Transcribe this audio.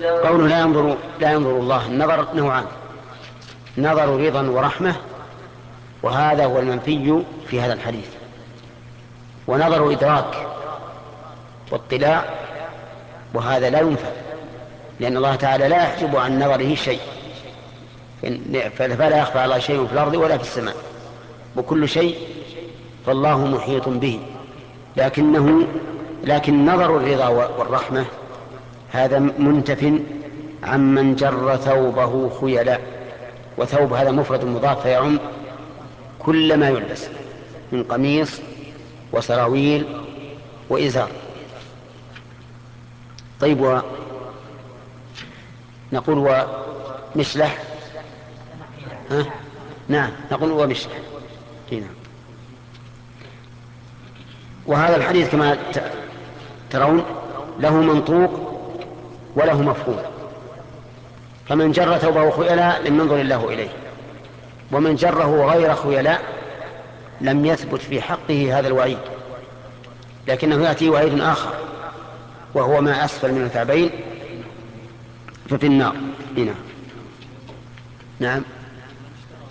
قوله لا ينظر الله، النظر نوعان: نظر رضا ورحمة، وهذا هو المنفي في هذا الحديث، ونظر إدراك واطلاع، وهذا لا ينفع، لأن الله تعالى لا يحجب عن نظره شيء، فلا يخفى على شيء في الأرض ولا في السماء، وكل شيء فالله محيط به. لكن نظر الرضا والرحمة هذا منتف عمن جر ثوبه خيلاء، وثوب هذا مفرد مضاف فيعم كل ما يلبس من قميص وسراويل وإزار. طيب، نقول ومشلح. نعم، نقول ومشلح. نعم. وهذا الحديث كما ترون له منطوق وله مفهوم، فمن جر ثوبه خيلاء لم ينظر الله إليه، ومن جره غير خيلاء لم يثبت في حقه هذا الوعيد، لكنه يأتي وعيد آخر وهو ما أسفل من الكعبين ففي النار. نعم.